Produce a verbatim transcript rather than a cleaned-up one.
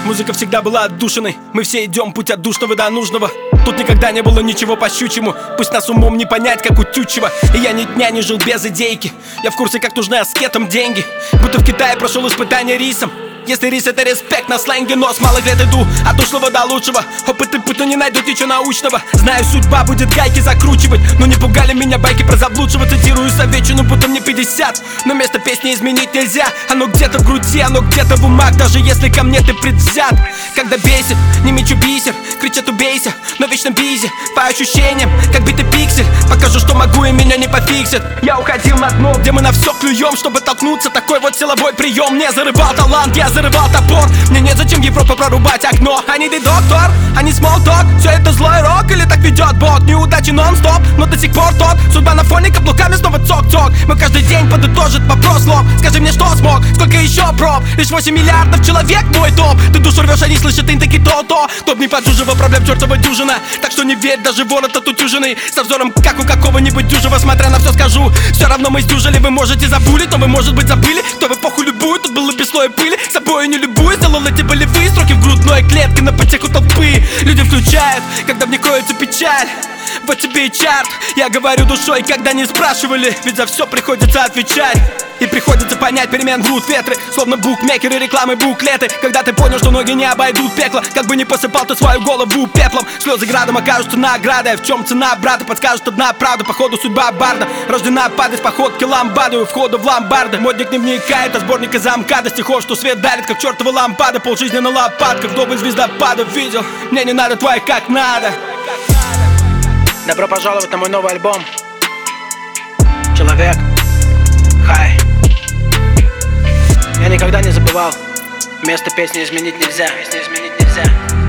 Музыка всегда была отдушиной. Мы все идем путь от душного до нужного. Тут никогда не было ничего по щучьему. Пусть нас умом не понять, как у Тютчева. И я ни дня не жил без идейки. Я в курсе, как нужны аскетам деньги. Будто в Китае прошел испытание рисом. Если рис это респект на сленге, нос мало лет иду от ушлого до лучшего. Опыт и путь, но не найдут ничего научного. Знаю, судьба будет гайки закручивать, но не пугали меня байки про заблудшего. Цитирую советчину, будто мне пятьдесят. Но место песни изменить нельзя. Оно где-то в груди, оно где-то в умах. Даже если ко мне ты предвзят. Когда бесит, не мечу бисер, кричат убейся, но в вечном бизе. По ощущениям, как битый пиксель. Покажу, что могу и меня не пофиксят. Я уходил на дно, где мы на все клюем, чтобы толкнуться. Такой вот силовой прием. Не зарывал талант, я зарывал топор. Мне нет зачем Европу прорубать окно. Они ты доктор, они small talk. Все это злой рок или так ведет Бог? Неудачи нон-стоп, но до сих пор тот. Судьба на фоне каблуками снова цок-цок. Мы каждый день подытожит вопрос лоб. Скажи мне, что смог, сколько еще проб? Лишь восемь миллиардов человек мой топ. Ты душу рвешь, они слышат, ты таки то-то. Топ не подужива, проблем чертова дюжина. Так что не верь, даже ворот от утюженный. Со взором, как у какого-нибудь дюжего. Смотря на все скажу, все равно мы сдюжили. Вы можете забыли, то вы, может быть, забыли. То в эпоху любую, тут было без слоя пыли. Собой не любую, сделал эти болевые строки в грудной клетке на потеху толпы. Люди включают, когда в ней кроется печаль. Вот тебе и чарт, я говорю душой, когда не спрашивали. Ведь за все приходится отвечать. И приходится понять, перемен груд ветры. Словно букмекеры, рекламы, буклеты. Когда ты понял, что ноги не обойдут пекло. Как бы не посыпал ты свою голову пеплом. Слезы градом окажутся наградой. В чем цена, брата, подскажет одна правда. Походу судьба барда рождена падать, походки ламбады. У входа в ломбарды модник не вникает, а сборник из замкада стихов, что свет дарит, как чертова лампада. Полжизни на лопатках, вдоволь звездопадов видел. Мне не надо твоих как надо. Добро пожаловать на мой новый альбом. Человек. Хай. Я никогда не забывал. Место песни изменить нельзя. Песни изменить нельзя.